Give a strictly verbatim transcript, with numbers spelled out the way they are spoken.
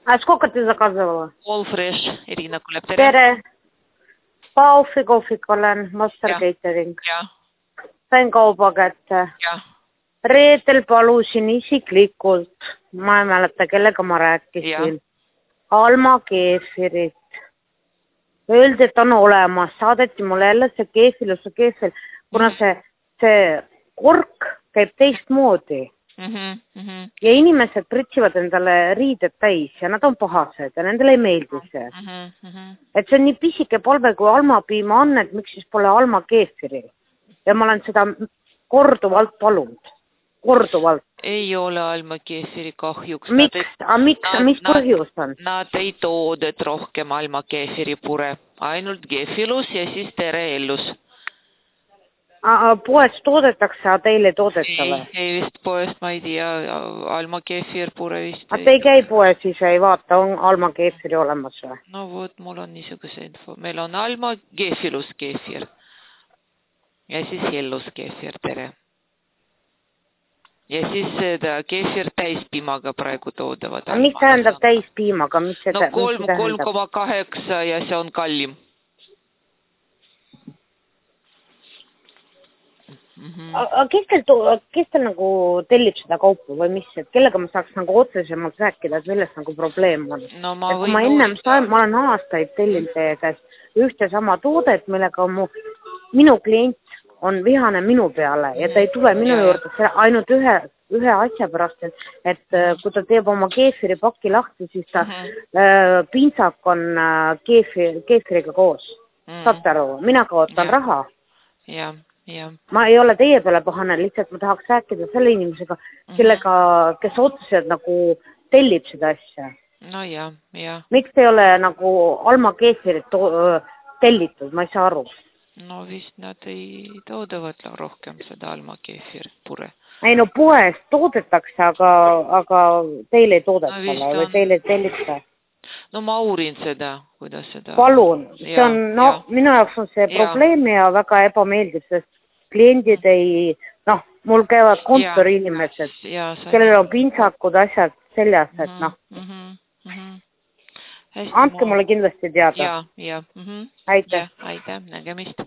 А сколько ты заказывала? All Fresh, Irina Kulep, tere. Tere. Paufi kohvik olen, Master Ja. Catering. Ja. Sain kauba kätte. Ja. Reetel palusin isiklikult, ma ei mäleta, kellega ma rääkisin. Alma keefirit. Öeldi, et on olemas. Saadeti mulle jälle see keefiluse keefil, kuna see, see kork käib teistmoodi. Mm-hmm, mm-hmm. Ja inimesed pritsivad endale riided täis ja nad on pahased ja nendele ei meeldi see. Mm-hmm, mm-hmm. Et see on nii pisike palve, kui almapiima on, et miks siis pole alma keefiri. Ja ma olen seda korduvalt palunud. Korduvalt. Ei ole alma keefiri kahjuks. Miks? A miks? Nad, mis põhjus on? Nad ei toodet rohkem alma keefiri pure. Ainult keefilus ja siis tere ellus. Poes toodetakse, aga teil ei toodeta või? Ei, ei vist poest, ma ei tea, alma keefir pure vist. Aga te ei käi poes siis ei vaata, on alma keefiri olemas või? No vot, mul on niisuguse info. Meil on alma keefilus keefir. Ja siis ellus keefir, tere. Ja siis seda keefir täispiimaga praegu toodavad. Aga mis tähendab täispiimaga? Mis see, no kolm koma kaheksa ja see on kallim. Mm-hmm. Aga kes teil, kes teil nagu tellib seda kaupu või mis, et kellega ma saaks nagu otsesemalt rääkida, et millest nagu probleem on? No, ma, et kui ma ennem sain, ma olen aastaid tellinud teie käest ühte sama toodet, millega mu, minu klient on vihane minu peale ja ta ei tule minu ja, juurde ainult ühe, ühe asja pärast, et, et kui ta teeb oma keefiri paki lahti, siis ta mm-hmm. äh, pintsak on äh, keefir, keefiriga koos. Mm-hmm. Saate aru, mina kaotan ja. raha. Ja. Ja. Ma ei ole teie peale pahane, lihtsalt ma tahaks rääkida selle inimesega, kellega, kes otseselt nagu tellib seda asja. No ja, ja. Miks ei ole nagu alma keefirit tellitud, ma ei saa aru. No vist nad ei toodavad rohkem seda alma keefir pure. Ei no poes toodetakse, aga, aga teil ei toodeta no, või teil ei tellita. No ma uurin seda, kuidas seda... Palun, see on, no ja. Minu jaoks on see ja. probleem ja väga ebameeldiv, sest kliendid ei, noh, mul käivad kontori ja. inimesed, ja, kellel on pintsakud, asjad seljas, et noh. Mm-hmm, mm-hmm. Andke mulle kindlasti teada. Ja, ja. Mm-hmm. Aitäh. Ja, aitäh, nägemist.